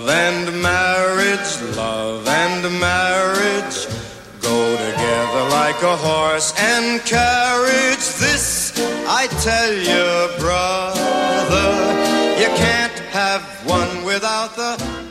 love and marriage go together like a horse and carriage. This I tell you, brother, you can't have one without the